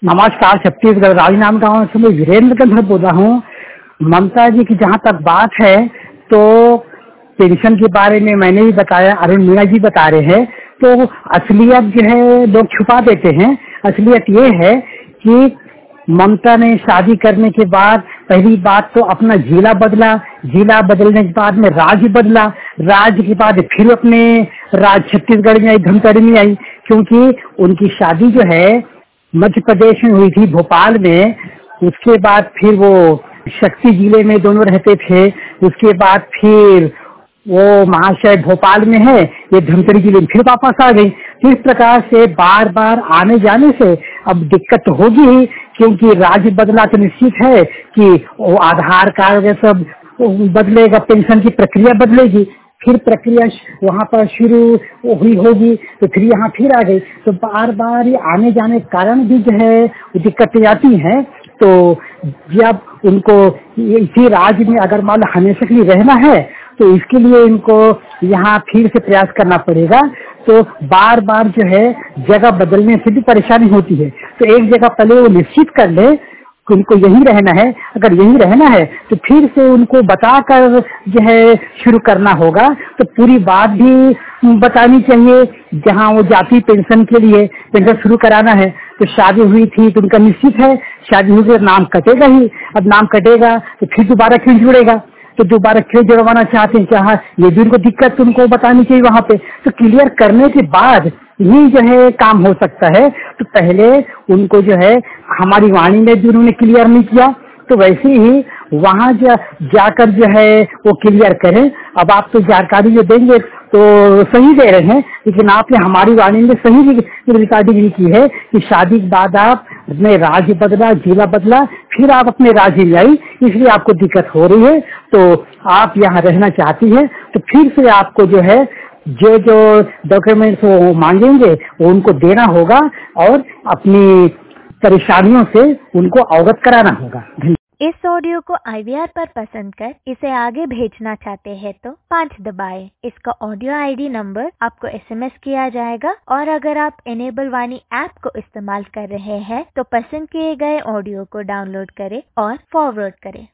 नमस्कार। छत्तीसगढ़ राजनांदगांव गाँव से मैं वीरेंद्र गंधर बोल रहा हूँ। ममता जी की जहाँ तक बात है तो पेंशन के बारे में मैंने भी बताया, अरुण मीणा जी बता रहे हैं। तो असलियत जो है लोग छुपा देते हैं। असलियत ये है कि ममता ने शादी करने के बाद पहली बात तो अपना जिला बदला, जिला बदलने के बाद में राज्य बदला, राज्य के बाद फिर अपने राज्य छत्तीसगढ़ में आई, धमतरी में आई, क्योंकि उनकी शादी जो है मध्य प्रदेश में हुई थी, भोपाल में। उसके बाद फिर वो शक्ति जिले में दोनों रहते थे। उसके बाद फिर वो महाशय भोपाल में है, ये धमतरी जिले में फिर वापस आ गई। इस प्रकार से बार बार आने जाने से अब दिक्कत तो होगी ही, क्योंकि राज्य बदला तो निश्चित है कि वो आधार कार्ड सब बदलेगा, पेंशन की प्रक्रिया बदलेगी, फिर प्रक्रिया वहाँ पर शुरू हुई होगी, तो फिर यहाँ फिर आ गई। तो बार बार ये आने जाने के कारण भी जो है दिक्कतें आती हैं। तो जब उनको इसी राज्य में अगर मान लो हमेशा के लिए रहना है तो इसके लिए इनको यहाँ फिर से प्रयास करना पड़ेगा। तो बार बार जो है जगह बदलने से भी परेशानी होती है। तो एक जगह पहले वो निश्चित कर ले कि उनको यही रहना है। अगर यही रहना है तो फिर से उनको बताकर जो है शुरू करना होगा। तो पूरी बात भी बतानी चाहिए। जहाँ वो जाती पेंशन के लिए पेंशन शुरू कराना है तो शादी हुई थी तो उनका निश्चित है शादी हुई तो नाम कटेगा ही। अब नाम कटेगा तो फिर दोबारा क्यों जुड़ेगा, तो दोबारा क्यों जुड़वाना चाहते हैं, चाहे ये भी उनको दिक्कत उनको बतानी चाहिए वहाँ पे। तो क्लियर करने के बाद ही जो है काम हो सकता है। तो पहले उनको जो है हमारी वाणी में भी उन्होंने क्लियर नहीं किया, तो वैसे ही वहाँ जाकर जो है वो क्लियर करें। अब आप तो जानकारी जो देंगे तो सही दे रहे हैं, लेकिन आपने हमारी वाणी में सही रिकॉर्डिंग की है कि शादी के बाद आप अपने राज्य बदला, जिला बदला, फिर आप अपने राज्य में आई, इसलिए आपको दिक्कत हो रही है। तो आप यहाँ रहना चाहती है तो फिर से आपको जो है जो जो डॉक्यूमेंट्स वो मांगेंगे वो उनको देना होगा और अपनी परेशानियों से उनको अवगत कराना होगा। इस ऑडियो को IVR पर पसंद कर इसे आगे भेजना चाहते हैं तो 5 दबाएं। इसका ऑडियो ID नंबर आपको SMS किया जाएगा। और अगर आप इनेबल वाणी ऐप को इस्तेमाल कर रहे हैं तो पसंद किए गए ऑडियो को डाउनलोड करें और फॉरवर्ड करें।